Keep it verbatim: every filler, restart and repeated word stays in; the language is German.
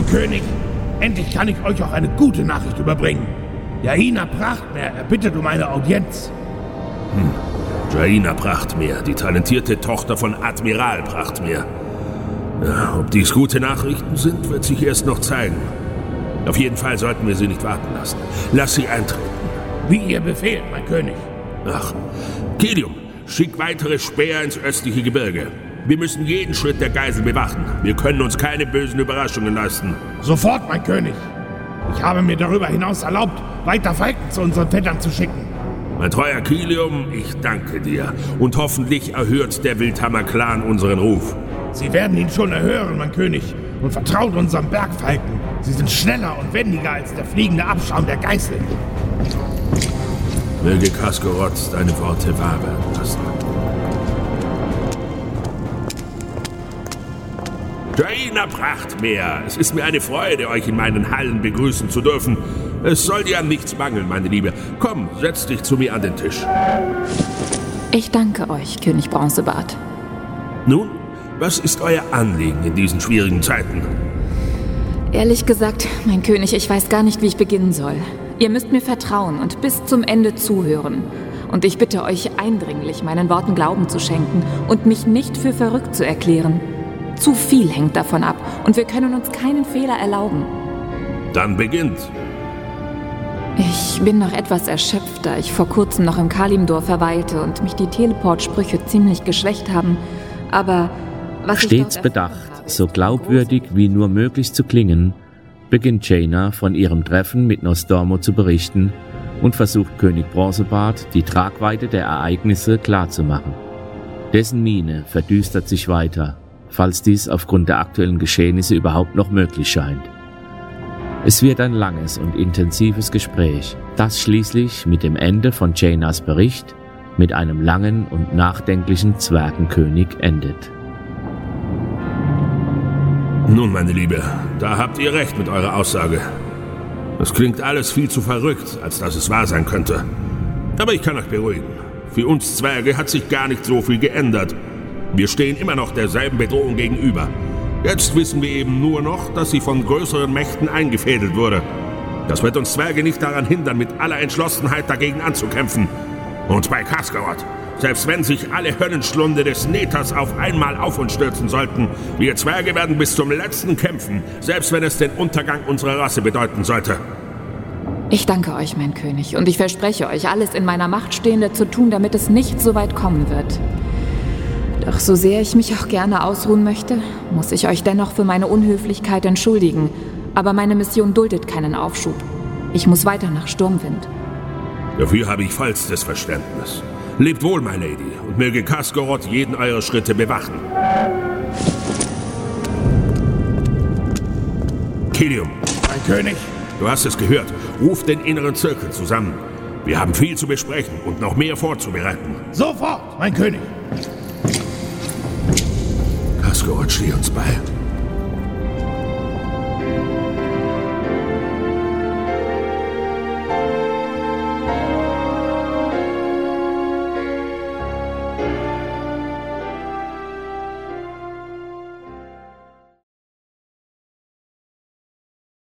König, endlich kann ich euch auch eine gute Nachricht überbringen. Jaina Prachtmeer erbittet um eine Audienz. Hm. Jaina Prachtmeer, die talentierte Tochter von Admiral Prachtmeer. Ja, ob dies gute Nachrichten sind, wird sich erst noch zeigen. Auf jeden Fall sollten wir sie nicht warten lassen. Lass sie eintreten. Wie ihr befehlt, mein König. Ach, Kilium, schick weitere Späher ins östliche Gebirge. Wir müssen jeden Schritt der Geisel bewachen. Wir können uns keine bösen Überraschungen leisten. Sofort, mein König. Ich habe mir darüber hinaus erlaubt, weiter Falken zu unseren Vettern zu schicken. Mein treuer Kilium, ich danke dir. Und hoffentlich erhört der Wildhammer-Clan unseren Ruf. Sie werden ihn schon erhören, mein König. Und vertraut unserem Bergfalken. Sie sind schneller und wendiger als der fliegende Abschaum der Geißel. Möge Kaskorot deine Worte wahr werden lassen. Jaina Prachtmeer, es ist mir eine Freude, euch in meinen Hallen begrüßen zu dürfen. Es soll dir an nichts mangeln, meine Liebe. Komm, setz dich zu mir an den Tisch. Ich danke euch, König Bronzebart. Nun, was ist euer Anliegen in diesen schwierigen Zeiten? Ehrlich gesagt, mein König, ich weiß gar nicht, wie ich beginnen soll. Ihr müsst mir vertrauen und bis zum Ende zuhören. Und ich bitte euch eindringlich, meinen Worten Glauben zu schenken und mich nicht für verrückt zu erklären. Zu viel hängt davon ab und wir können uns keinen Fehler erlauben. Dann beginnt. Ich bin noch etwas erschöpft, da ich vor kurzem noch im Kalimdor verweilte und mich die Teleport-Sprüche ziemlich geschwächt haben. Aber was Stets ich bedacht, so glaubwürdig wie nur möglich zu klingen, beginnt Jaina von ihrem Treffen mit Nostormo zu berichten und versucht König Bronzebart, die Tragweite der Ereignisse klarzumachen. Dessen Miene verdüstert sich weiter, falls dies aufgrund der aktuellen Geschehnisse überhaupt noch möglich scheint. Es wird ein langes und intensives Gespräch, das schließlich mit dem Ende von Jainas Bericht mit einem langen und nachdenklichen Zwergenkönig endet. Nun, meine Liebe, da habt ihr recht mit eurer Aussage. Es klingt alles viel zu verrückt, als dass es wahr sein könnte. Aber ich kann euch beruhigen. Für uns Zwerge hat sich gar nicht so viel geändert. Wir stehen immer noch derselben Bedrohung gegenüber. Jetzt wissen wir eben nur noch, dass sie von größeren Mächten eingefädelt wurde. Das wird uns Zwerge nicht daran hindern, mit aller Entschlossenheit dagegen anzukämpfen. Und bei Kaskorot, selbst wenn sich alle Höllenschlunde des Nethers auf einmal auf uns stürzen sollten, wir Zwerge werden bis zum letzten kämpfen, selbst wenn es den Untergang unserer Rasse bedeuten sollte. Ich danke euch, mein König, und ich verspreche euch, alles in meiner Macht Stehende zu tun, damit es nicht so weit kommen wird. Doch so sehr ich mich auch gerne ausruhen möchte, muss ich euch dennoch für meine Unhöflichkeit entschuldigen. Aber meine Mission duldet keinen Aufschub. Ich muss weiter nach Sturmwind. Dafür habe ich vollstes Verständnis. Lebt wohl, my Lady, und möge Kaskorot jeden eurer Schritte bewachen. Kilium. Mein König. Du hast es gehört. Ruf den inneren Zirkel zusammen. Wir haben viel zu besprechen und noch mehr vorzubereiten. Sofort, mein König. Kaskorot, steh uns bei.